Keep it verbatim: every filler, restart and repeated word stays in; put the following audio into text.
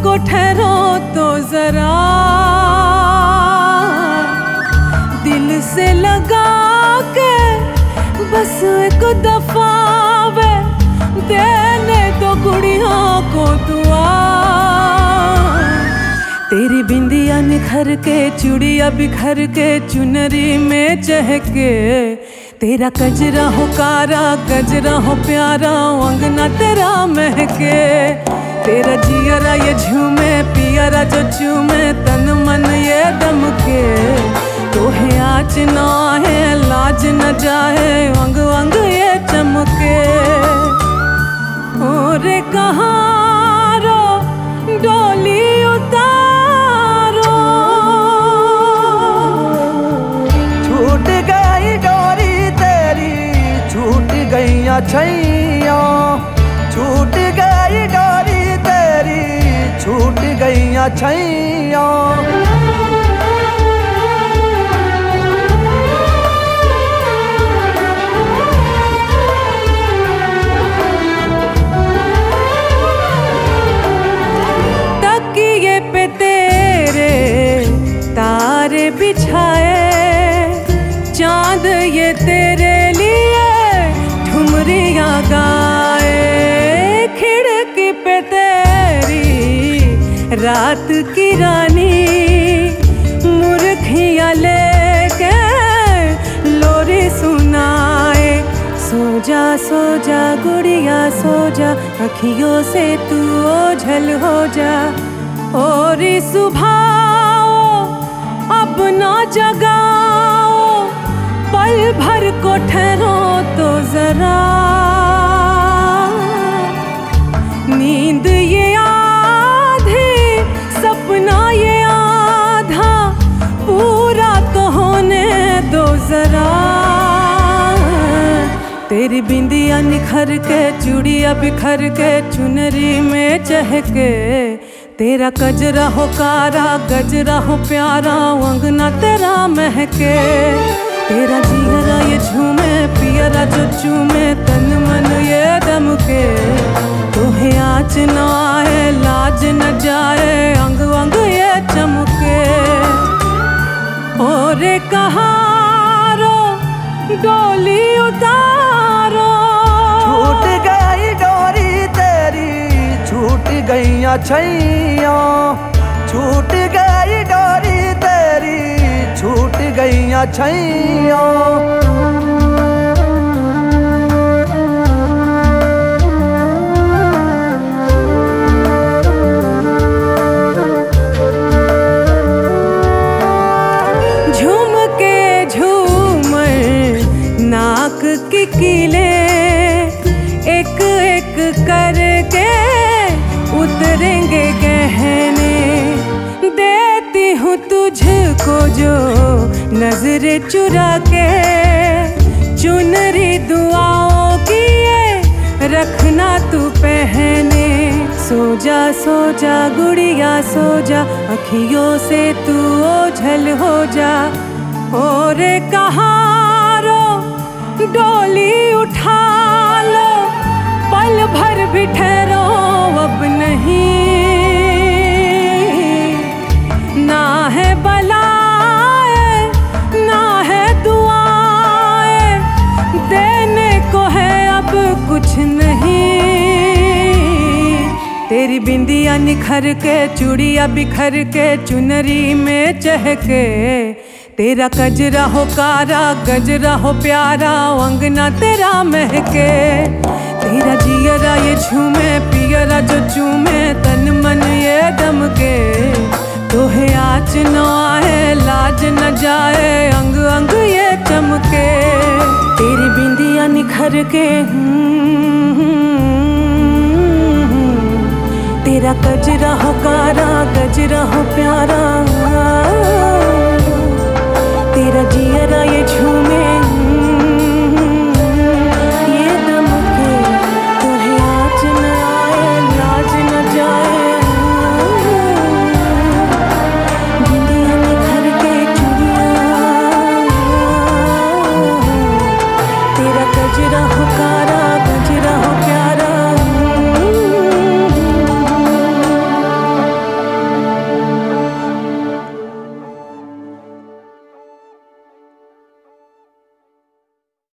को ठहरो तो जरा, दिल से लगा के बस एक दफा वे देने तो गुड़िया को दुआ। तेरी बिंदिया निखर के, चूड़िया बिखर के, चुनरी में चहके, तेरा कजरा हो कारा, गजरा हो प्यारा, अंगना तेरा महके। तेरा जियरा ये झूमे, पियरा जो चूमे, तन मन ये दमके। तोहे आँच ना है, लाज न जाए, अंग अंग ये चमके। और कहाँ रो डोली उतारो, छूट गई डोरी तेरी, छूट गईया छैया, छूट गई डोरी तेरी, छूट गईया छैया। तारे बिछाए चांद ये तेरे लिए ठुमरियां गाए। खिड़की पे तेरी रात की रानी मुर्खियां लेके लोरी सुनाए। सो जा सो जा गुड़िया सो जा, अखियों से तू ओझल हो जा। और सुबह अब ना जगाओ, पल भर को ठहरो तो जरा। नींद ये आधी, सपना ये आधा, पूरा तो होने दो जरा। तेरी बिंदिया निखर के, चूड़िया बिखर के, चुनरी में चहके, तेरा कजरा हो कारा, गजरा हो प्यारा, अंगना तेरा महके। तेरा जियरा ये झूमे, पियरा जो चूमे, तन मन ये दमके। तोहे आँच ना आए, लाज न जाए, अंग अंग ये चमके। और कहाँ रो डोली उतारो, छूट गई डोरी तेरी, छूट गईया छैया, छूट गई डोरी तेरी, छूट गईया छैया। झूम के झूमर नाक की कीले, एक एक करके उतरेंगे गहने। देती हूँ तुझको जो नजरे चुरा के, चुनरी दुआओं की ये रखना तू पहने। सो जा सो जा गुड़िया सो जा, अखियों से तू ओझल हो जा। और कहाँ रो डोली उठा लो, पल भर भी ठहरो अब नहीं। ना है बलाए ना है दुआएं, देने को है अब कुछ नहीं। तेरी बिंदिया निखर के, चूड़िया बिखर के, चुनरी में चहके, तेरा कजरा हो कारा, गजरा हो प्यारा, अंगना तेरा महके। तेरा जियरा ये झूमे, पियरा जो चूमे, तन मन ये दमके। तोहे आँच न आए, लाज न जाए, अंग अंग ये चमके। तेरी बिंदिया निखर के, तेरा कजरा हो कारा,